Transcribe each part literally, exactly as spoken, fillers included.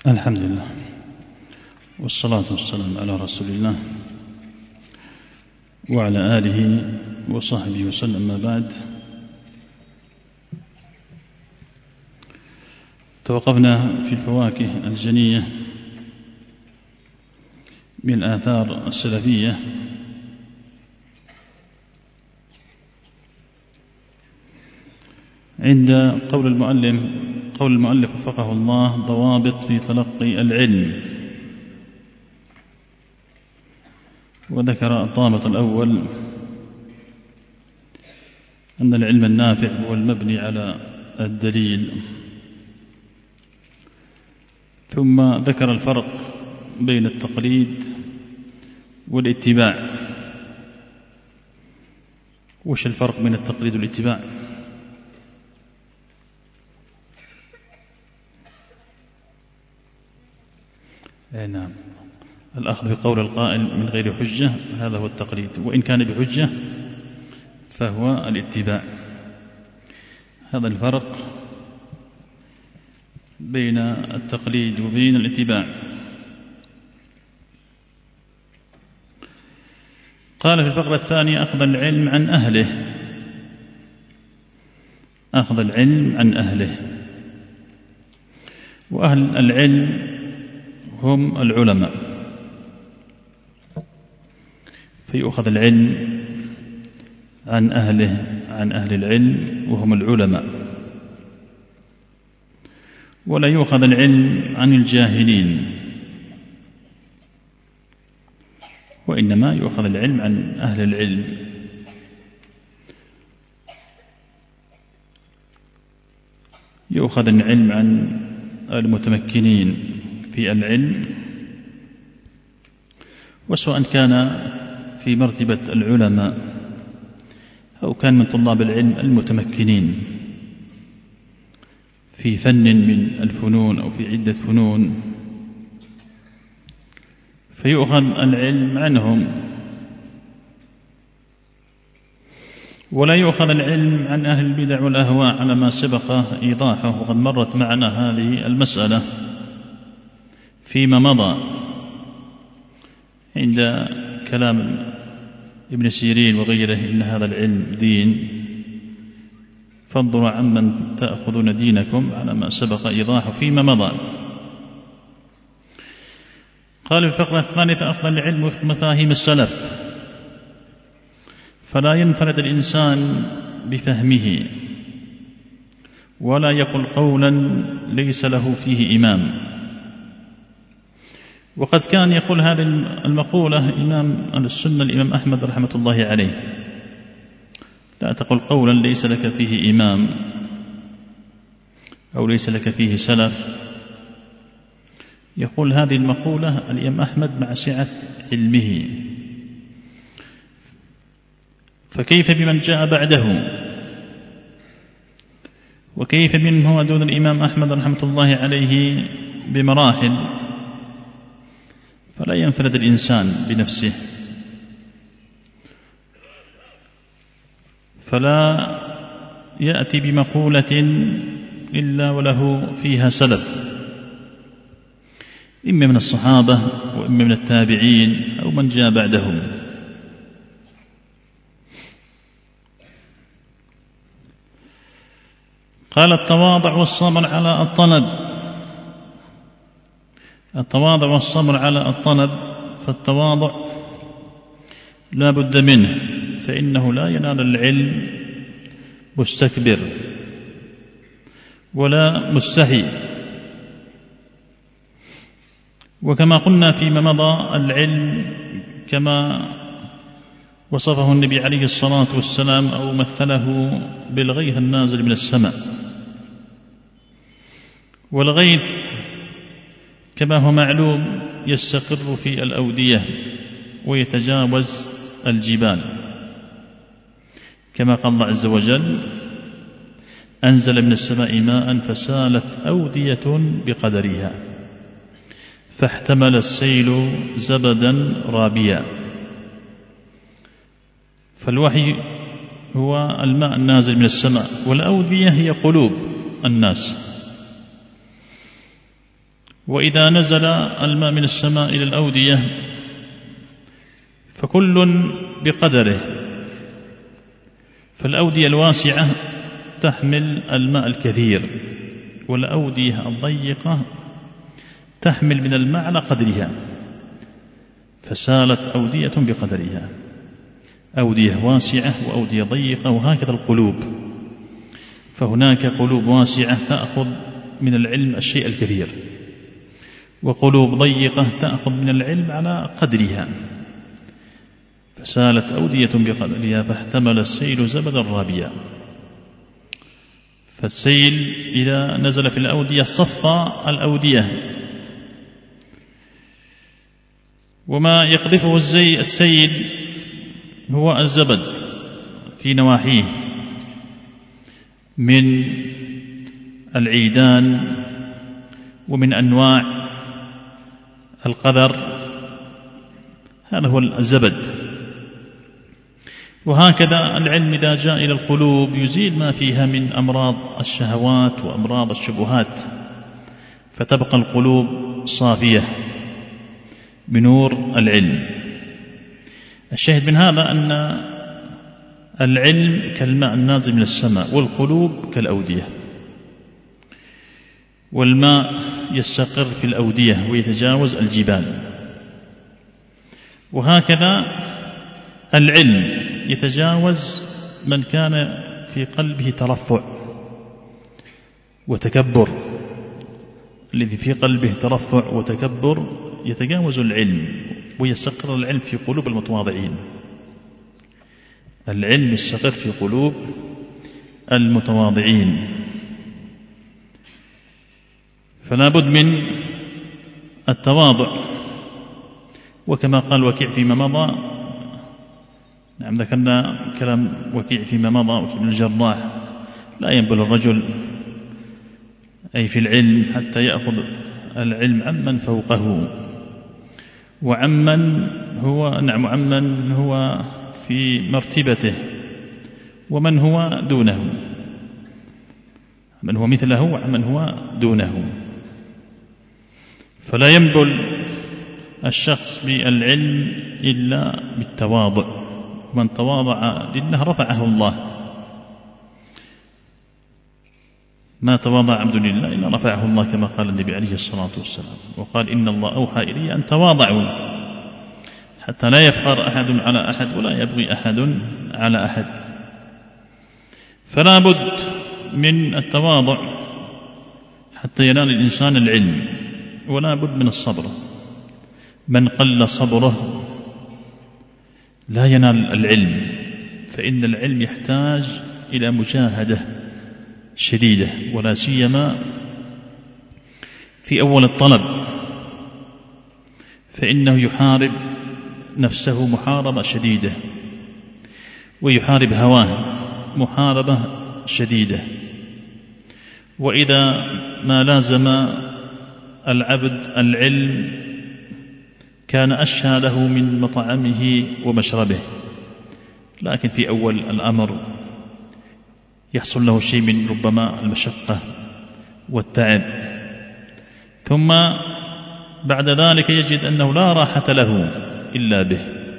الحمد لله والصلاة والسلام على رسول الله وعلى آله وصحبه وسلم. ما بعد، توقفنا في الفواكه الجنية من الآثار السلفية عند قول المؤلف قول المؤلف وفقه الله: ضوابط في تلقي العلم. وذكر الضابط الأول أن العلم النافع هو المبني على الدليل، ثم ذكر الفرق بين التقليد والاتباع. وش الفرق بين التقليد والاتباع؟ اي نعم، الأخذ بقول القائل من غير حجة هذا هو التقليد، وإن كان بحجة فهو الاتباع. هذا الفرق بين التقليد وبين الاتباع. قال في الفقرة الثانية: أخذ العلم عن أهله. أخذ العلم عن أهله، وأهل العلم هم العلماء، فيؤخذ العلم عن أهله عن أهل العلم وهم العلماء، ولا يؤخذ العلم عن الجاهلين، وإنما يؤخذ العلم عن أهل العلم. يؤخذ العلم عن المتمكنين في العلم، وسواء كان في مرتبة العلماء أو كان من طلاب العلم المتمكنين في فن من الفنون أو في عدة فنون، فيؤخذ العلم عنهم، ولا يؤخذ العلم عن أهل البدع والأهواء على ما سبق إيضاحه، وقد مرت معنا هذه المسألة فيما مضى عند كلام ابن سيرين وغيره: إن هذا العلم دين، فانظروا عمن تأخذون دينكم، على ما سبق إيضاحه فيما مضى. قال في الفقرة الثالثة: أخذ العلم وفق مفاهيم السلف، فلا ينفرد الإنسان بفهمه، ولا يقل قولا ليس له فيه إمام. وقد كان يقول هذه المقولة إمام أهل السنة الإمام أحمد رحمة الله عليه: لا تقل قولا ليس لك فيه إمام أو ليس لك فيه سلف. يقول هذه المقولة الإمام أحمد مع سعة علمه، فكيف بمن جاء بعده؟ وكيف بمن هو دون الإمام أحمد رحمة الله عليه بمراحل؟ فلا ينفرد الإنسان بنفسه، فلا يأتي بمقولة إلا وله فيها سلف، إما من الصحابة وإما من التابعين أو من جاء بعدهم. قال: التواضع والصبر على الطلب. التواضع والصبر على الطلب، فالتواضع لا بد منه، فإنه لا ينال العلم مستكبر ولا مستحي. وكما قلنا فيما مضى، العلم كما وصفه النبي عليه الصلاة والسلام أو مثله بالغيث النازل من السماء، والغيث كما هو معلوم يستقر في الأودية ويتجاوز الجبال، كما قال الله عز وجل: أنزل من السماء ماء فسالت أودية بقدرها فاحتمل السيل زبدا رابيا. فالوحي هو الماء النازل من السماء، والأودية هي قلوب الناس. وإذا نزل الماء من السماء إلى الأودية فكل بقدره، فالأودية الواسعة تحمل الماء الكثير، والأودية الضيقة تحمل من الماء على قدرها، فسالت أودية بقدرها، أودية واسعة وأودية ضيقة، وهكذا القلوب، فهناك قلوب واسعة تأخذ من العلم الشيء الكثير، وقلوب ضيقة تأخذ من العلم على قدرها، فسالت أودية بقدرها، فاحتمل السيل زبدا رابيا. فالسيل إذا نزل في الأودية صفى الأودية، وما يقذفه الزي السيل هو الزبد في نواحيه من العيدان ومن أنواع القذر، هذا هو الزبد. وهكذا العلم إذا جاء إلى القلوب يزيل ما فيها من أمراض الشهوات وأمراض الشبهات، فتبقى القلوب صافية بنور العلم. الشاهد من هذا أن العلم كالماء النازل من السماء، والقلوب كالأودية، والماء يستقر في الأودية ويتجاوز الجبال، وهكذا العلم يتجاوز من كان في قلبه ترفع وتكبر. الذي في قلبه ترفع وتكبر يتجاوز العلم ويستقر العلم في قلوب المتواضعين. العلم يستقر في قلوب المتواضعين، فلا بد من التواضع. وكما قال وكيع فيما مضى، نعم ذكرنا كلام وكيع فيما مضى وكيع بن الجراح، لا ينبل الرجل أي في العلم حتى يأخذ العلم عمن فوقه، وعمن هو نعم عمن هو في مرتبته، ومن هو دونه، من هو مثله ومن هو دونه. فلا ينبل الشخص بالعلم إلا بالتواضع، ومن تواضع لله رفعه الله. ما تواضع عبد لله إلا رفعه الله، كما قال النبي عليه الصلاة والسلام، وقال إن الله أوحى إلي أن تواضعوا حتى لا يفخر أحد على أحد ولا يبغي أحد على أحد. فلا بد من التواضع حتى ينال الإنسان العلم، ولا بد من الصبر. من قل صبره لا ينال العلم، فإن العلم يحتاج إلى مجاهدة شديدة، ولا سيما في أول الطلب، فإنه يحارب نفسه محاربة شديدة، ويحارب هواه محاربة شديدة. وإذا ما لازم العبد العلم كان أشهى له من مطعمه ومشربه، لكن في أول الأمر يحصل له شيء من ربما المشقة والتعب، ثم بعد ذلك يجد أنه لا راحة له إلا به،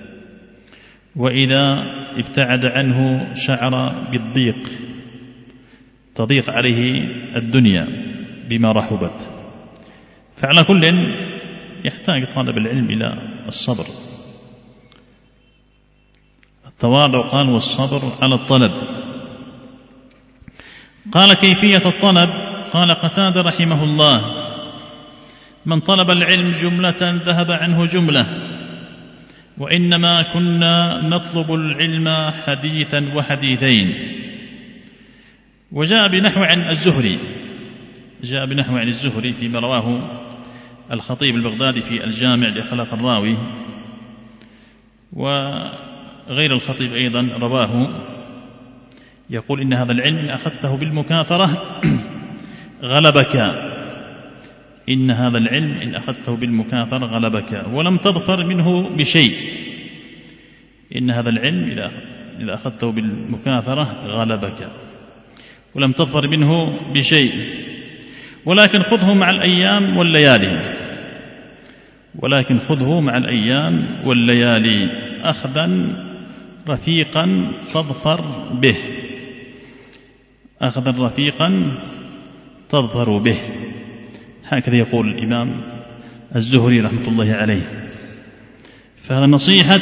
وإذا ابتعد عنه شعر بالضيق، تضيق عليه الدنيا بما رحبت. فعلى كل يحتاج طالب العلم إلى الصبر. التواضع قال والصبر على الطلب. قال كيفية الطلب؟ قال قتادة رحمه الله: من طلب العلم جملة ذهب عنه جملة، وإنما كنا نطلب العلم حديثا وحديثين. وجاء بنحو عن الزهري، جاء بنحو عن الزهري فيما رواه الخطيب البغدادي في الجامع لأخلاق الراوي، وغير الخطيب أيضا رواه، يقول إن هذا العلم إن أخذته بالمكاثرة غلبك، إن هذا العلم إن أخذته بالمكاثرة غلبك ولم تظفر منه بشيء. إن هذا العلم إذا أخذته بالمكاثرة غلبك ولم تظفر منه بشيء. ولكن خذه مع الأيام والليالي ولكن خذه مع الأيام والليالي أخذا رفيقا تظفر به أخذا رفيقا تظفر به. هكذا يقول الإمام الزهري رحمة الله عليه. فهذا نصيحة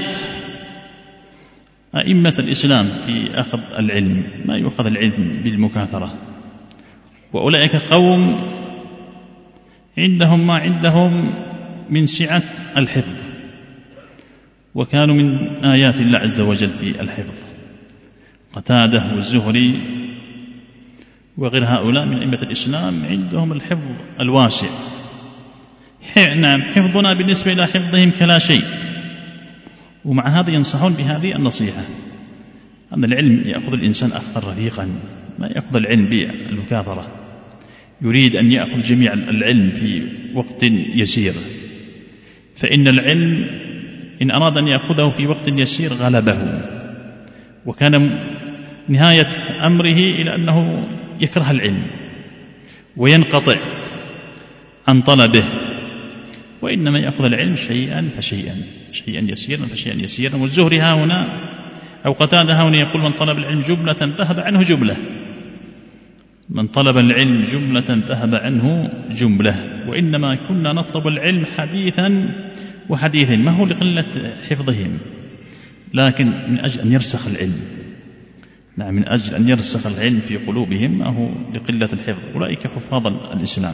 أئمة الإسلام في أخذ العلم، ما يؤخذ العلم بالمكاثرة. وأولئك قوم عندهم ما عندهم من سعة الحفظ، وكانوا من آيات الله عز وجل في الحفظ. قتادة والزهري وغير هؤلاء من أئمة الإسلام عندهم الحفظ الواسع. نعم، حفظنا بالنسبة إلى حفظهم كلا شيء، ومع هذا ينصحون بهذه النصيحة أن العلم يأخذ الإنسان أخذا رفيقا، ما يأخذ العلم بالمكاثرة. يريد أن يأخذ جميع العلم في وقت يسير، فإن العلم إن أراد أن يأخذه في وقت يسير غلبه، وكان نهاية أمره إلى أنه يكره العلم وينقطع عن طلبه. وإنما يأخذ العلم شيئا فشيئا، شيئا يسيرا فشيئا يسيرا. والزهري ها هنا أو قتادة ها هنا يقول: من طلب العلم جملة ذهب عنه جملة، من طلب العلم جملة ذهب عنه جملة. وإنما كنا نطلب العلم حديثا وحديثا، ما هو لقلة حفظهم، لكن من أجل أن يرسخ العلم. نعم، من أجل أن يرسخ العلم في قلوبهم، ما هو لقلة الحفظ. أولئك حفاظ الإسلام.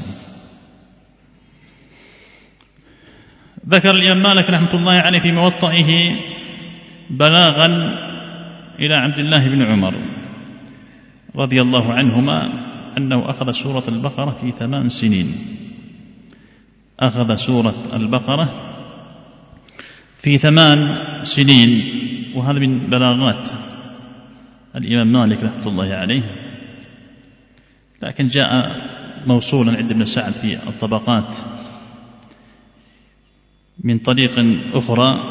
ذكر الإمام مالك رحمة الله عليه في موطئه بلاغا إلى عبد الله بن عمر رضي الله عنهما أنه أخذ سورة البقرة في ثمان سنين، أخذ سورة البقرة في ثمان سنين. وهذا من بلاغات الإمام مالك رحمة الله عليه، لكن جاء موصولا عند ابن سعد في الطبقات من طريق أخرى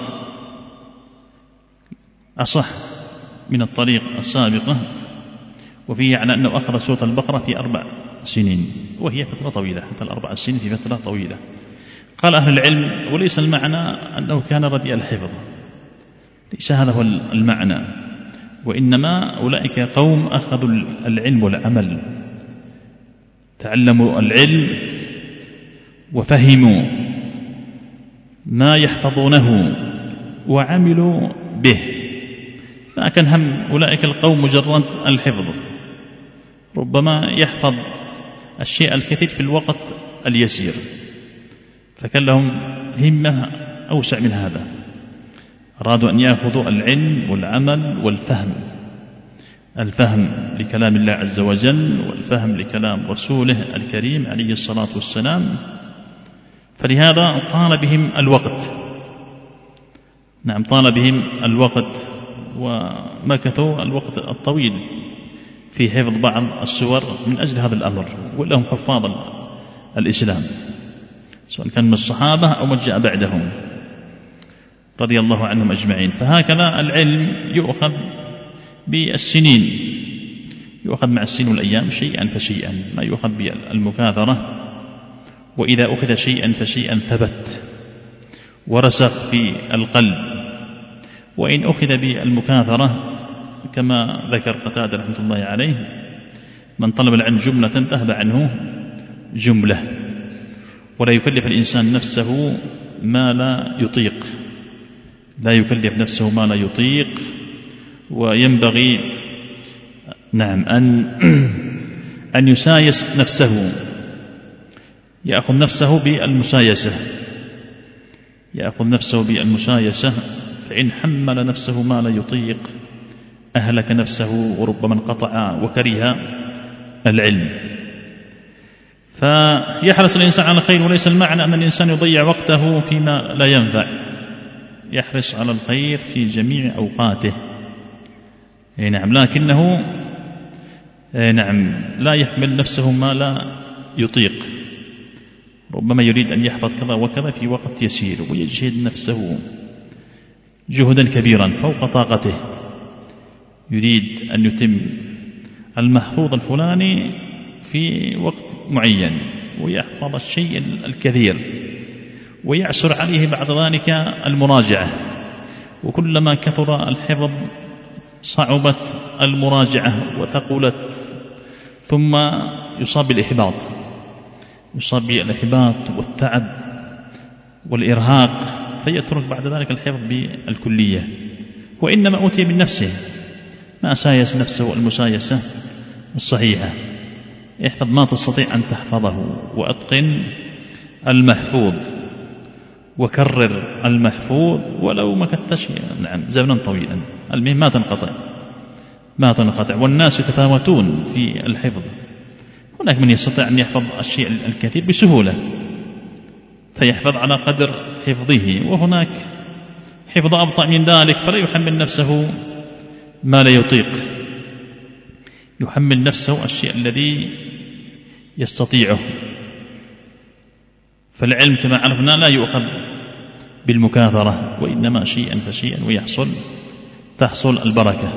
أصح من الطريق السابقة، وفيه على أنه أخذ سورة البقرة في أربع سنين، وهي فترة طويلة، حتى الأربع سنين في فترة طويلة. قال أهل العلم: وليس المعنى أنه كان رديء الحفظ، ليس هذا هو المعنى، وإنما أولئك قوم أخذوا العلم والعمل، تعلموا العلم وفهموا ما يحفظونه وعملوا به. ما كان هم أولئك القوم مجرد الحفظ، ربما يحفظ الشيء الكثير في الوقت اليسير، فكان لهم همة أوسع من هذا. أرادوا أن يأخذوا العلم والعمل والفهم، الفهم لكلام الله عز وجل والفهم لكلام رسوله الكريم عليه الصلاة والسلام. فلهذا طال بهم الوقت، نعم طال بهم الوقت، ومكثوا الوقت الطويل في حفظ بعض السور من أجل هذا الأمر. ولهم حفاظ الإسلام، سواء كان من الصحابة أو من جاء بعدهم رضي الله عنهم أجمعين. فهكذا العلم يؤخذ بالسنين، يؤخذ مع السنين والأيام شيئا فشيئا، ما يؤخذ بالمكاثرة. وإذا أخذ شيئا فشيئا ثبت ورسخ في القلب. وإن أخذ بالمكاثرة كما ذكر قتادة رحمة الله عليه: من طلب العلم جملة ذهب عنه جملة. ولا يكلف الإنسان نفسه ما لا يطيق، لا يكلف نفسه ما لا يطيق. وينبغي نعم أن أن يسايس نفسه، يأخذ نفسه بالمسايسة، يأخذ نفسه بالمسايسة. فإن حمل نفسه ما لا يطيق أهلك نفسه، وربما انقطع وكره العلم. فيحرص الإنسان على الخير، وليس المعنى أن الإنسان يضيع وقته فيما لا ينفع، يحرص على الخير في جميع أوقاته. نعم، لكنه نعم لا يحمل نفسه ما لا يطيق. ربما يريد أن يحفظ كذا وكذا في وقت يسير، ويجهد نفسه جهدا كبيرا فوق طاقته، يريد أن يتم المحفوظ الفلاني في وقت معين، ويحفظ الشيء الكثير، ويعسر عليه بعد ذلك المراجعة، وكلما كثر الحفظ صعبت المراجعة وثقلت، ثم يصاب بالإحباط يصاب بالإحباط والتعب والإرهاق، فيترك بعد ذلك الحفظ بالكلية. وإنما أوتي من نفسه ما سايس نفسه المسايسة الصحيحة. احفظ ما تستطيع أن تحفظه، وأتقن المحفوظ، وكرر المحفوظ ولو ما كتش نعم زمنا طويلا، المهم ما تنقطع ما تنقطع. والناس يتفاوتون في الحفظ، هناك من يستطيع أن يحفظ الشيء الكثير بسهولة فيحفظ على قدر حفظه، وهناك حفظ أبطأ من ذلك فلا يحمل نفسه ما لا يطيق، يحمل نفسه الشيء الذي يستطيعه. فالعلم كما عرفنا لا يؤخذ بالمكاثرة، وإنما شيئا فشيئا ويحصل تحصل البركة.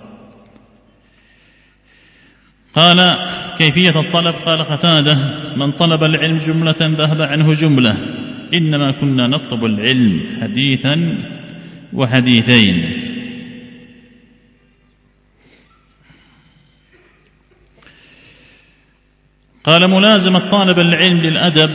قال كيفية الطلب؟ قال قتادة: من طلب العلم جملة ذهب عنه جملة، إنما كنا نطلب العلم حديثا وحديثين. قال ملازمة طالب العلم للأدب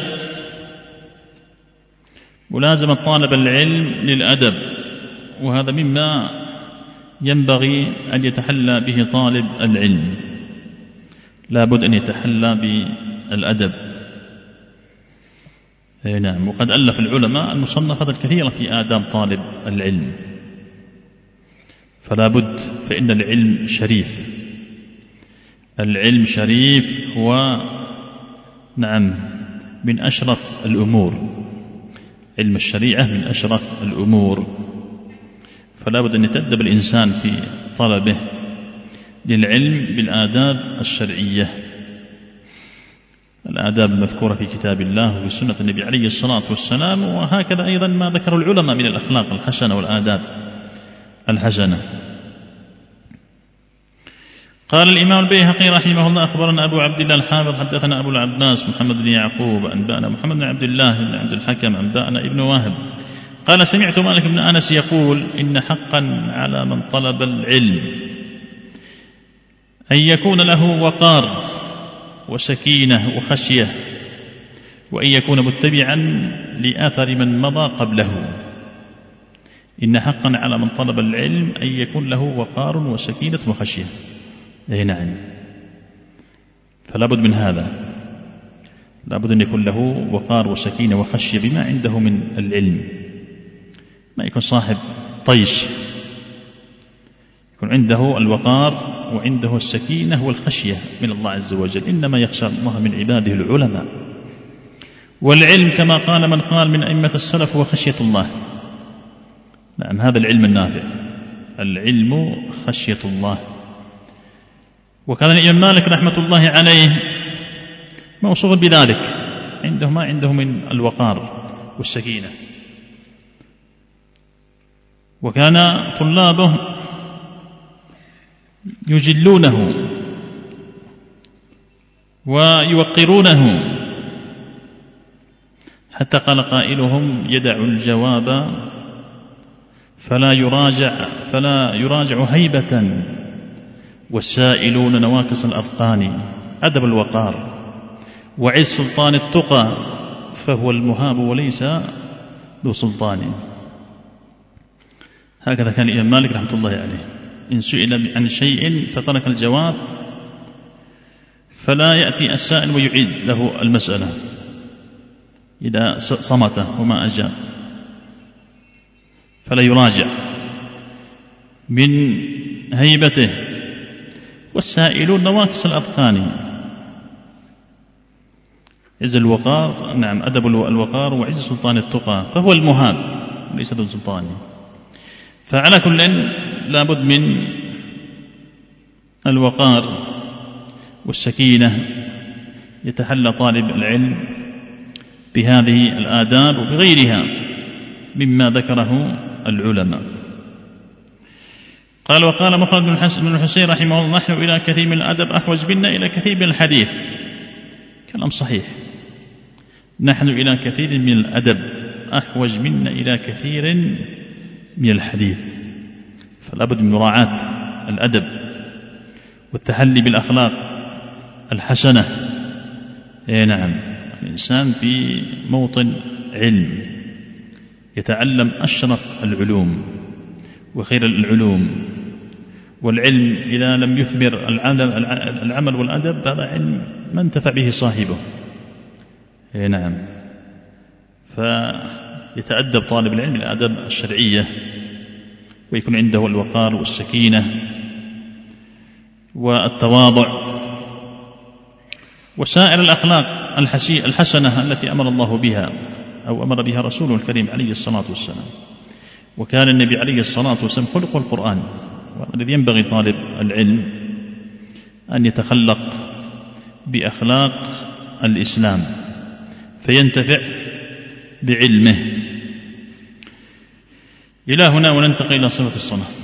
ملازمة طالب العلم للأدب وهذا مما ينبغي أن يتحلى به طالب العلم، لا بد أن يتحلى بالأدب. نعم. وقد ألف العلماء المصنفات الكثيرة في آداب طالب العلم، فلا بد، فإن العلم شريف العلم شريف هو نعم من أشرف الأمور، علم الشريعة من أشرف الأمور، فلا بد أن يتأدب الإنسان في طلبه للعلم بالآداب الشرعية، الآداب المذكورة في كتاب الله وفي سنة النبي عليه الصلاة والسلام، وهكذا أيضا ما ذكر العلماء من الأخلاق الحسنة والآداب الحسنة. قال الإمام البيهقي رحمه الله: أخبرنا أبو عبد الله الحافظ حدثنا أبو العباس محمد بن يعقوب أنبأنا محمد بن عبد الله بن عبد الحكم أنبأنا ابن واهب قال: سمعت مالك بن أنس يقول: إن حقا على من طلب العلم أن يكون له وقار وسكينة وخشية، وأن يكون متبعا لآثر من مضى قبله. إن حقا على من طلب العلم أن يكون له وقار وسكينة وخشية. أي نعم، فلا بد من هذا، لا بد أن يكون له وقار وسكينة وخشية بما عنده من العلم، ما يكون صاحب طيش، يكون عنده الوقار وعنده السكينة والخشية من الله عز وجل. إنما يخشى الله من عباده العلماء. والعلم كما قال من قال من أئمة السلف هو خشية الله. نعم، هذا العلم النافع، العلم خشية الله. وكان الإمام مالك رحمة الله عليه موصوفا بذلك، عنده ما عنده من الوقار والسكينة. وكان طلابه يجلونه ويوقرونه، حتى قال قائلهم: يدع الجواب فلا يراجع فلا يراجع هيبة، والسائلون نواكس الأذقان. أدب الوقار وعز سلطان التقى، فهو المهاب وليس ذو سلطان. هكذا كان الإمام مالك رحمة الله عليه، إن سئل عن شيء فترك الجواب فلا يأتي السائل ويعيد له المسألة إذا صمت وما أجاب، فلا يراجع من هيبته. والسائلون نواكس الأذقان. عز الوقار، نعم، أدب الوقار وعز سلطان التقى، فهو المهاب وليس ذو سلطان. فعلى كل لا بد من الوقار والسكينة، يتحلى طالب العلم بهذه الآداب وبغيرها مما ذكره العلماء. قال: وقال مخلد بن الحسين رحمه الله: نحن إلى كثير من الأدب أحوج منا إلى كثير من الحديث. كلام صحيح، نحن إلى كثير من الأدب أحوج منا إلى كثير من الحديث، فلابد من مراعاة الأدب والتحلي بالأخلاق الحسنة. إيه نعم، الإنسان في موطن علم يتعلم أشرف العلوم وخير العلوم، والعلم إذا لم يثمر العمل والأدب هذا علم ما انتفع به صاحبه. إيه نعم، فيتأدب طالب العلم الآداب الشرعية، ويكون عنده الوقار والسكينة والتواضع وسائر الأخلاق الحسنة التي أمر الله بها أو أمر بها رسوله الكريم عليه الصلاة والسلام. وكان النبي عليه الصلاة والسلام خلق القرآن، والذي ينبغي طالب العلم أن يتخلق بأخلاق الإسلام فينتفع بعلمه. إلى هنا وننتقل إلى صفة الصلاة.